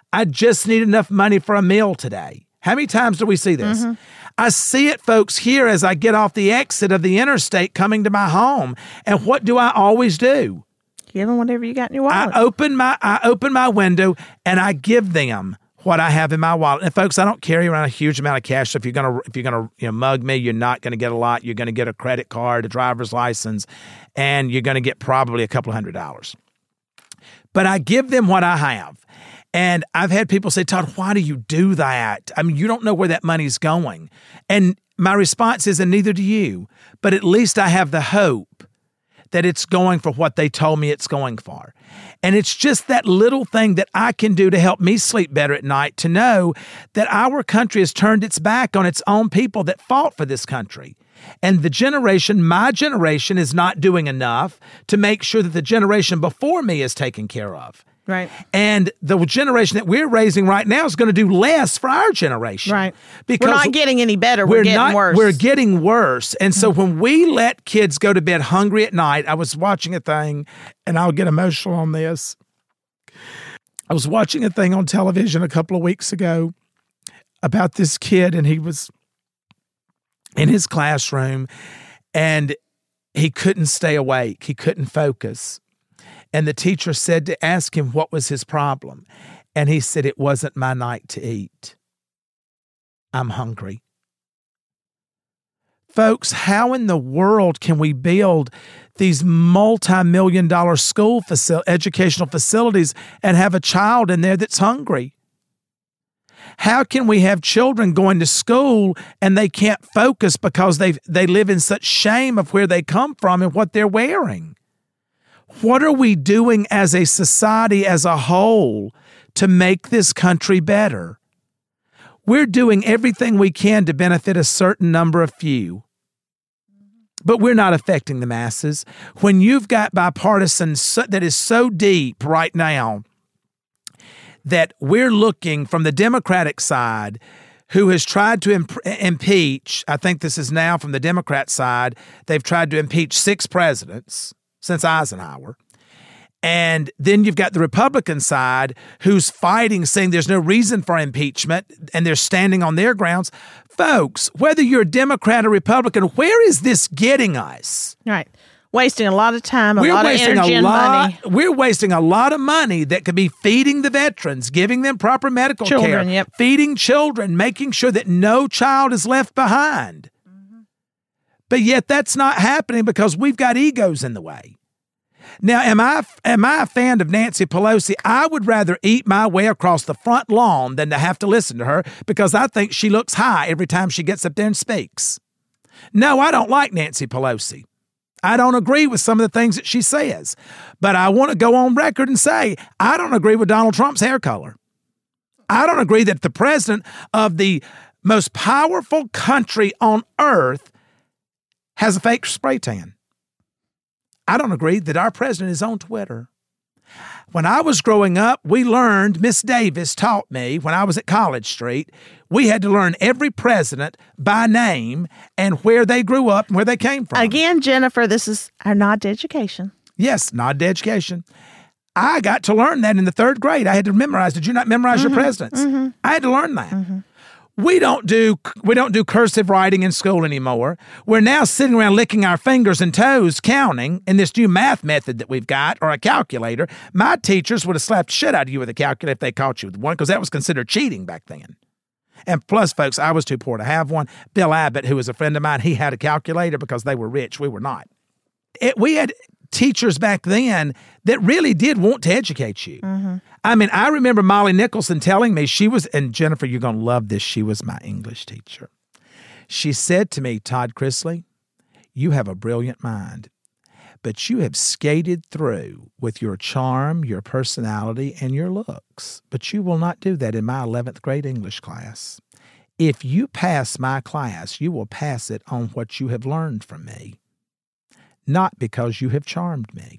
I just need enough money for a meal today. How many times do we see this? Mm-hmm. I see it, folks, here as I get off the exit of the interstate coming to my home. And what do I always do?
Give them whatever you got in your wallet.
I open my window and I give them what I have in my wallet. And folks, I don't carry around a huge amount of cash. So if you're gonna mug me, you're not gonna get a lot. You're gonna get a credit card, a driver's license, and you're gonna get probably a couple $100. But I give them what I have. And I've had people say, Todd, why do you do that? I mean, you don't know where that money's going. And my response is, and neither do you, but at least I have the hope that it's going for what they told me it's going for. And it's just that little thing that I can do to help me sleep better at night, to know that our country has turned its back on its own people that fought for this country. And my generation is not doing enough to make sure that the generation before me is taken care of.
Right.
And the generation that we're raising right now is going to do less for our generation.
Right.
Because
we're not getting any better. We're getting worse.
We're getting worse. And so when we let kids go to bed hungry at night, I was watching a thing, and I'll get emotional on this. I was watching a thing on television a couple of weeks ago about this kid, and he was in his classroom, and he couldn't stay awake. He couldn't focus. And the teacher said to ask him what was his problem. And he said, it wasn't my night to eat. I'm hungry. Folks, how in the world can we build these multi-million-dollar educational facilities and have a child in there that's hungry? How can we have children going to school and they can't focus because they live in such shame of where they come from and what they're wearing? What are we doing as a society as a whole to make this country better? We're doing everything we can to benefit a certain number of few, but we're not affecting the masses. When you've got bipartisan that is so deep right now that we're looking from the Democratic side, who has tried to impeach, I think this is now from the Democrat side, they've tried to impeach 6 presidents since Eisenhower. And then you've got the Republican side who's fighting, saying there's no reason for impeachment, and they're standing on their grounds. Folks, whether you're a Democrat or Republican, where is this getting us?
Right. Wasting a lot of time, a lot of energy and money.
We're wasting a lot of money that could be feeding the veterans, giving them proper medical care,
yep.
Feeding children, making sure that no child is left behind. Mm-hmm. But yet that's not happening because we've got egos in the way. Now, am I a fan of Nancy Pelosi? I would rather eat my way across the front lawn than to have to listen to her because I think she looks high every time she gets up there and speaks. No, I don't like Nancy Pelosi. I don't agree with some of the things that she says. But I want to go on record and say I don't agree with Donald Trump's hair color. I don't agree that the president of the most powerful country on earth has a fake spray tan. I don't agree that our president is on Twitter. When I was growing up, we learned, Miss Davis taught me when I was at College Street, we had to learn every president by name and where they grew up and where they came from.
Again, Jennifer, this is our nod to education.
Yes, nod to education. I got to learn that in the 3rd grade. I had to memorize. Did you not memorize your presidents? Mm-hmm. I had to learn that. Mm-hmm. We don't do cursive writing in school anymore. We're now sitting around licking our fingers and toes, counting in this new math method that we've got, or a calculator. My teachers would have slapped shit out of you with a calculator if they caught you with one, because that was considered cheating back then. And plus, folks, I was too poor to have one. Bill Abbott, who was a friend of mine, he had a calculator because they were rich. We were not. We had teachers back then that really did want to educate you. Mm-hmm. I mean, I remember Molly Nicholson telling me and Jennifer, you're going to love this, she was my English teacher. She said to me, Todd Chrisley, you have a brilliant mind, but you have skated through with your charm, your personality, and your looks. But you will not do that in my 11th grade English class. If you pass my class, you will pass it on what you have learned from me, not because you have charmed me.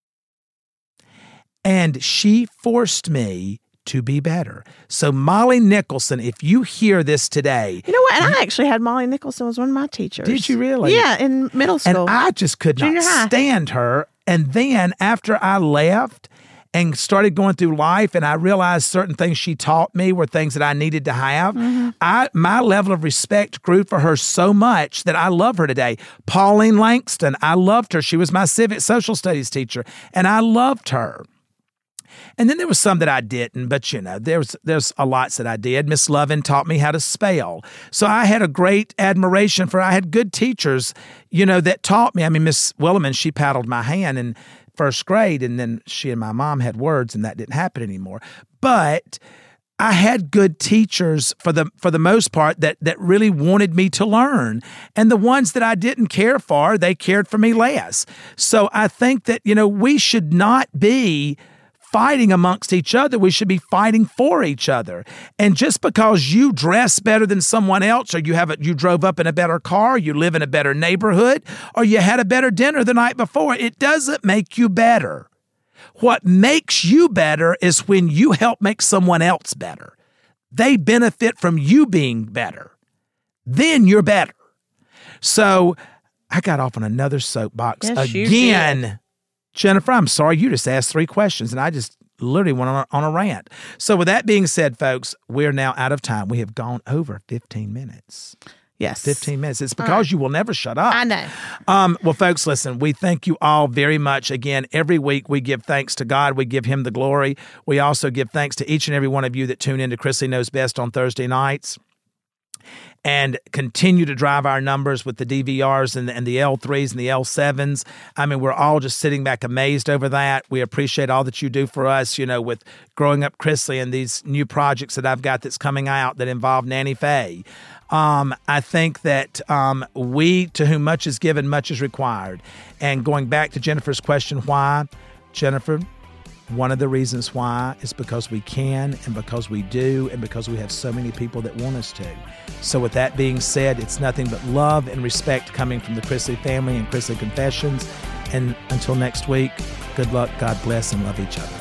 And she forced me to be better. So Molly Nicholson, if you hear this today.
You know what? And I actually had Molly Nicholson was one of my teachers.
Did you really?
Yeah, in middle school.
And I just could not stand her. And then after I left and started going through life, and I realized certain things she taught me were things that I needed to have. My level of respect grew for her so much that I love her today. Pauline Langston, I loved her. She was my civic social studies teacher, and I loved her. And then there was some that I didn't, but there's a lot that I did. Miss Lovin taught me how to spell. So I had a great admiration for, I had good teachers, that taught me. I mean, Miss Williman, she paddled my hand in first grade, and then she and my mom had words, and that didn't happen anymore. But I had good teachers for the most part that really wanted me to learn. And the ones that I didn't care for, they cared for me less. So I think that, we should not be fighting amongst each other. We should be fighting for each other. And just because you dress better than someone else, or you drove up in a better car, you live in a better neighborhood, or you had a better dinner the night before, it doesn't make you better. What makes you better is when you help make someone else better. They benefit from you being better. Then you're better. So I got off on another soapbox again. Jennifer, I'm sorry, you just asked 3 questions, and I just literally went on a rant. So with that being said, folks, we're now out of time. We have gone over 15 minutes.
Yes.
15 minutes. It's because you will never shut up.
I know.
Well, folks, listen, we thank you all very much. Again, every week we give thanks to God. We give him the glory. We also give thanks to each and every one of you that tune in to Chrisley Knows Best on Thursday nights, and continue to drive our numbers with the DVRs and the L3s and the L7s. I mean, we're all just sitting back amazed over that. We appreciate all that you do for us, with Growing Up Chrisley and these new projects that I've got that's coming out that involve Nanny Faye. I think that we, to whom much is given, much is required. And going back to Jennifer's question, why? Jennifer, one of the reasons why is because we can, and because we do, and because we have so many people that want us to. So with that being said, it's nothing but love and respect coming from the Chrisley family and Chrisley Confessions. And until next week, good luck, God bless, and love each other.